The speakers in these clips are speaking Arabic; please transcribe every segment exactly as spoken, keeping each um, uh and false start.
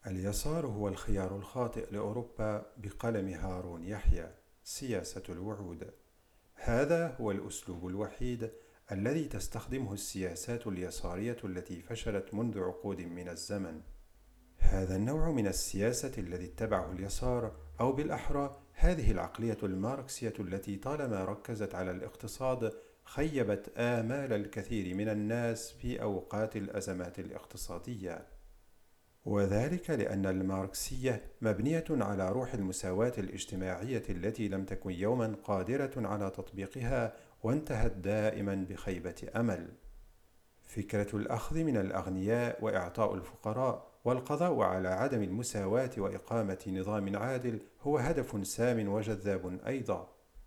اليسار هو الخيار الخاطئ لأوروبا بقلم هارون يحيى. سياسة الوعود. هذا هو الأسلوب الوحيد الذي تستخدمه السياسات اليسارية التي فشلت منذ عقود من الزمن. هذا النوع من السياسة الذي اتبعه اليسار، أو بالأحرى هذه العقلية الماركسية التي طالما ركزت على الاقتصاد، خيبت آمال الكثير من الناس في أوقات الأزمات الاقتصادية. وذلك لأن الماركسية مبنية على روح المساواة الاجتماعية التي لم تكن يوما قادرة على تطبيقها، وانتهت دائما بخيبة أمل. فكرة الأخذ من الأغنياء وإعطاء الفقراء والقضاء على عدم المساواة وإقامة نظام عادل هو هدف سام وجذاب أيضا.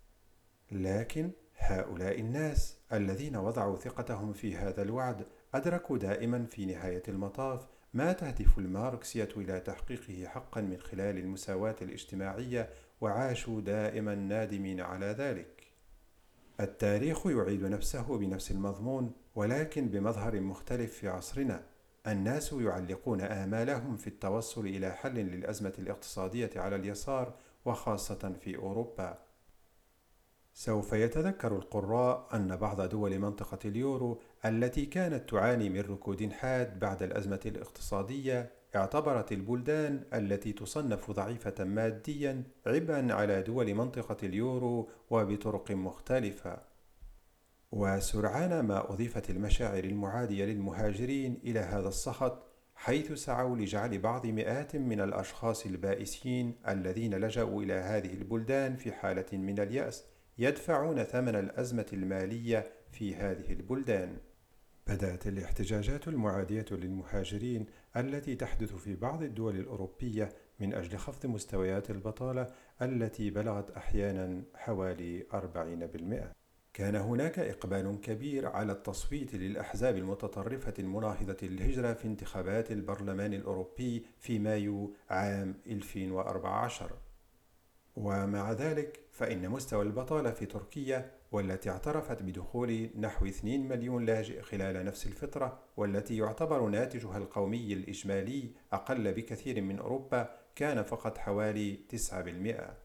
لكن هؤلاء الناس الذين وضعوا ثقتهم في هذا الوعد أدركوا دائما في نهاية المطاف ما تهدف الماركسية إلى تحقيقه حقا من خلال المساواة الاجتماعية، وعاشوا دائما نادمين على ذلك. التاريخ يعيد نفسه بنفس المضمون، ولكن بمظهر مختلف في عصرنا. الناس يعلقون آمالهم في التوصل إلى حل للأزمة الاقتصادية على اليسار، وخاصة في أوروبا. سوف يتذكر القراء أن بعض دول منطقة اليورو التي كانت تعاني من ركود حاد بعد الأزمة الاقتصادية اعتبرت البلدان التي تصنف ضعيفة ماديا عبئا على دول منطقة اليورو، وبطرق مختلفة. وسرعان ما أضيفت المشاعر المعادية للمهاجرين إلى هذا السخط، حيث سعوا لجعل بعض مئات من الأشخاص البائسين الذين لجأوا إلى هذه البلدان في حالة من اليأس يدفعون ثمن الأزمة المالية في هذه البلدان. بدأت الاحتجاجات المعادية للمهاجرين التي تحدث في بعض الدول الأوروبية من أجل خفض مستويات البطالة التي بلغت أحيانا حوالي أربعين بالمئة. كان هناك إقبال كبير على التصويت للأحزاب المتطرفة المناهضة للهجرة في انتخابات البرلمان الأوروبي في مايو عام ألفين وأربعة عشر. ومع ذلك فإن مستوى البطالة في تركيا، والتي اعترفت بدخول نحو اثنين مليون لاجئ خلال نفس الفترة، والتي يعتبر ناتجها القومي الإجمالي أقل بكثير من أوروبا، كان فقط حوالي تسعة بالمئة.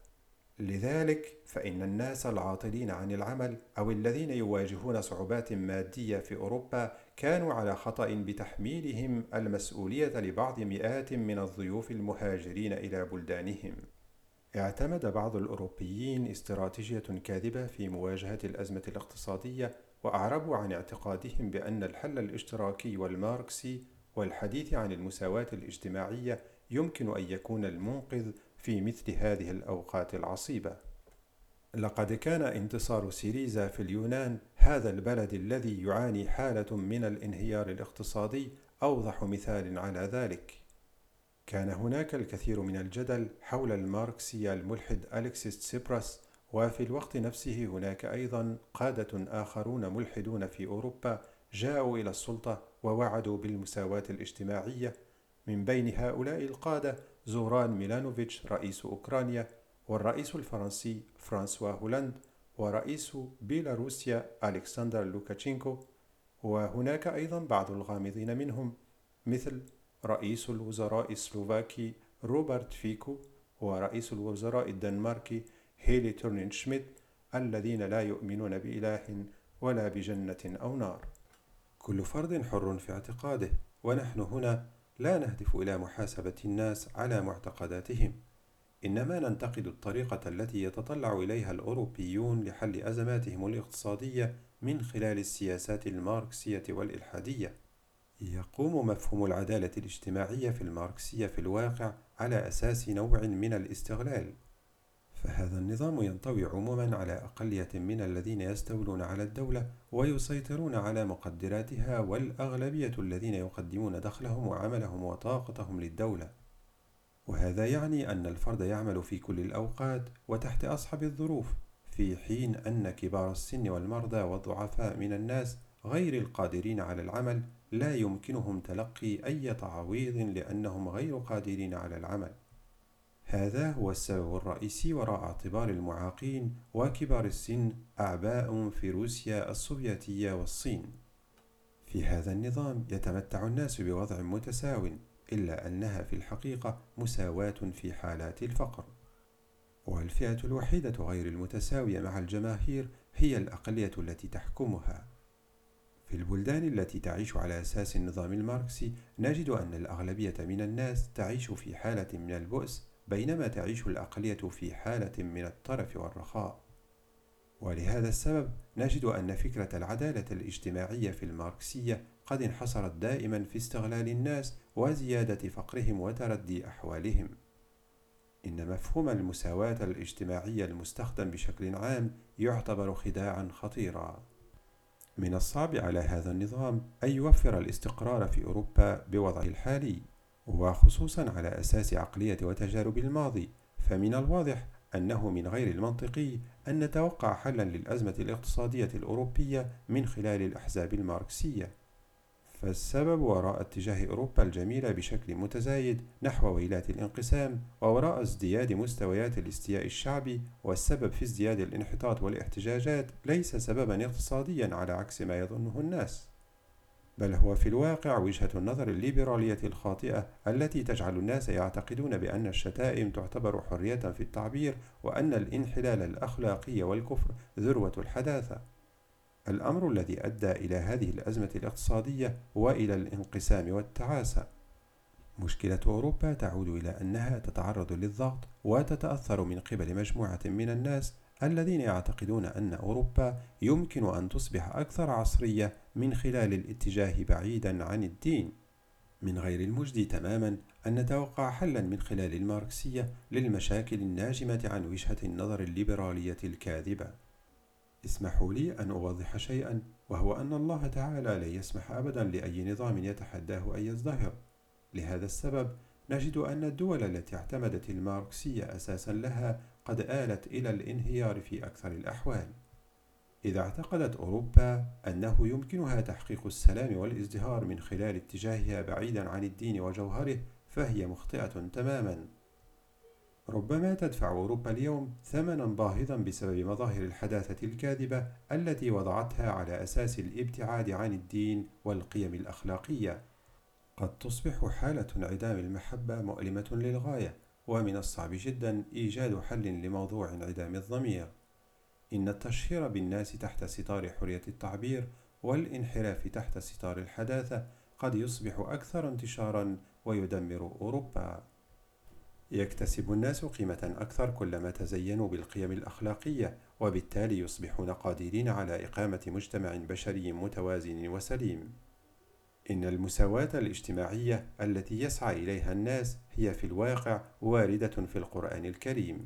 لذلك فإن الناس العاطلين عن العمل أو الذين يواجهون صعوبات مادية في أوروبا كانوا على خطأ بتحميلهم المسؤولية لبعض مئات من الضيوف المهاجرين إلى بلدانهم. اعتمد بعض الأوروبيين استراتيجية كاذبة في مواجهة الأزمة الاقتصادية، وأعربوا عن اعتقادهم بأن الحل الاشتراكي والماركسي والحديث عن المساواة الاجتماعية يمكن أن يكون المنقذ في مثل هذه الأوقات العصيبة. لقد كان انتصار سيريزا في اليونان، هذا البلد الذي يعاني حالة من الانهيار الاقتصادي، أوضح مثال على ذلك. كان هناك الكثير من الجدل حول الماركسي الملحد أليكسيس تسيبراس، وفي الوقت نفسه هناك أيضا قادة آخرون ملحدون في أوروبا جاءوا إلى السلطة ووعدوا بالمساواة الاجتماعية. من بين هؤلاء القادة زوران ميلانوفيتش رئيس أوكرانيا، والرئيس الفرنسي فرانسوا هولاند، ورئيس بيلاروسيا ألكسندر لوكاشينكو. وهناك أيضا بعض الغامضين منهم، مثل رئيس الوزراء السلوفاكي روبرت فيكو، ورئيس الوزراء الدنماركي هيلي تورنين شميد، الذين لا يؤمنون بإله ولا بجنة أو نار. كل فرد حر في اعتقاده، ونحن هنا لا نهدف إلى محاسبة الناس على معتقداتهم، إنما ننتقد الطريقة التي يتطلع إليها الأوروبيون لحل أزماتهم الاقتصادية من خلال السياسات الماركسية والإلحادية. يقوم مفهوم العدالة الاجتماعية في الماركسية في الواقع على أساس نوع من الاستغلال، فهذا النظام ينطوي عموما على أقلية من الذين يستولون على الدولة ويسيطرون على مقدراتها، والأغلبية الذين يقدمون دخلهم وعملهم وطاقتهم للدولة. وهذا يعني أن الفرد يعمل في كل الأوقات وتحت أصعب الظروف، في حين أن كبار السن والمرضى والضعفاء من الناس غير القادرين على العمل لا يمكنهم تلقي أي تعويض لأنهم غير قادرين على العمل. هذا هو السبب الرئيسي وراء اعتبار المعاقين وكبار السن أعباء في روسيا السوفيتية والصين. في هذا النظام يتمتع الناس بوضع متساو، إلا أنها في الحقيقة مساواة في حالات الفقر. والفئة الوحيدة غير المتساوية مع الجماهير هي الأقلية التي تحكمها. في البلدان التي تعيش على أساس النظام الماركسي نجد أن الأغلبية من الناس تعيش في حالة من البؤس، بينما تعيش الأقلية في حالة من الترف والرخاء. ولهذا السبب نجد أن فكرة العدالة الاجتماعية في الماركسية قد انحصرت دائما في استغلال الناس وزيادة فقرهم وتردي أحوالهم. إن مفهوم المساواة الاجتماعية المستخدم بشكل عام يعتبر خداعا خطيرا. من الصعب على هذا النظام أن يوفر الاستقرار في أوروبا بوضعه الحالي، وخصوصا على أساس عقلية وتجارب الماضي، فمن الواضح أنه من غير المنطقي أن نتوقع حلا للأزمة الاقتصادية الأوروبية من خلال الأحزاب الماركسية. فالسبب وراء اتجاه أوروبا الجميلة بشكل متزايد نحو ويلات الانقسام، ووراء ازدياد مستويات الاستياء الشعبي، والسبب في ازدياد الانحطاط والاحتجاجات ليس سببا اقتصاديا على عكس ما يظنه الناس، بل هو في الواقع وجهة النظر الليبرالية الخاطئة التي تجعل الناس يعتقدون بأن الشتائم تعتبر حرية في التعبير، وأن الانحلال الأخلاقي والكفر ذروة الحداثة. الأمر الذي أدى إلى هذه الأزمة الاقتصادية وإلى الانقسام والتعاسة. مشكلة أوروبا تعود إلى أنها تتعرض للضغط وتتأثر من قبل مجموعة من الناس الذين يعتقدون أن أوروبا يمكن أن تصبح أكثر عصرية من خلال الاتجاه بعيدا عن الدين. من غير المجدي تماما أن نتوقع حلا من خلال الماركسية للمشاكل الناجمة عن وجهة النظر الليبرالية الكاذبة. اسمحوا لي أن أوضح شيئا، وهو أن الله تعالى لا يسمح أبدا لأي نظام يتحداه أن يزدهر. لهذا السبب نجد أن الدول التي اعتمدت الماركسية أساسا لها قد آلت إلى الانهيار في أكثر الأحوال. إذا اعتقدت أوروبا أنه يمكنها تحقيق السلام والازدهار من خلال اتجاهها بعيدا عن الدين وجوهره، فهي مخطئة تماما. ربما تدفع أوروبا اليوم ثمنا باهظا بسبب مظاهر الحداثة الكاذبة التي وضعتها على أساس الابتعاد عن الدين والقيم الأخلاقية. قد تصبح حالة انعدام المحبة مؤلمة للغاية، ومن الصعب جدا إيجاد حل لموضوع انعدام الضمير. إن التشهير بالناس تحت ستار حرية التعبير والانحراف تحت ستار الحداثة قد يصبح أكثر انتشارا ويدمر أوروبا. يكتسب الناس قيمة أكثر كلما تزينوا بالقيم الأخلاقية، وبالتالي يصبحون قادرين على إقامة مجتمع بشري متوازن وسليم. إن المساواة الاجتماعية التي يسعى إليها الناس هي في الواقع واردة في القرآن الكريم.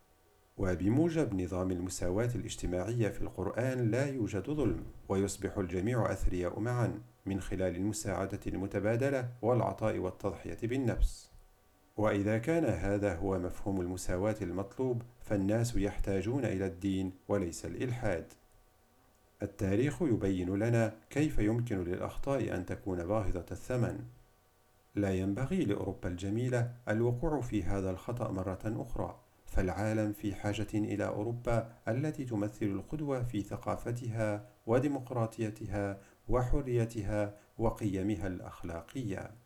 وبموجب نظام المساواة الاجتماعية في القرآن لا يوجد ظلم، ويصبح الجميع أثرياء معا من خلال المساعدة المتبادلة والعطاء والتضحية بالنفس. وإذا كان هذا هو مفهوم المساواة المطلوب، فالناس يحتاجون إلى الدين وليس الإلحاد. التاريخ يبين لنا كيف يمكن للأخطاء أن تكون باهظة الثمن. لا ينبغي لأوروبا الجميلة الوقوع في هذا الخطأ مرة أخرى، فالعالم في حاجة إلى أوروبا التي تمثل القدوة في ثقافتها وديمقراطيتها وحريتها وقيمها الأخلاقية.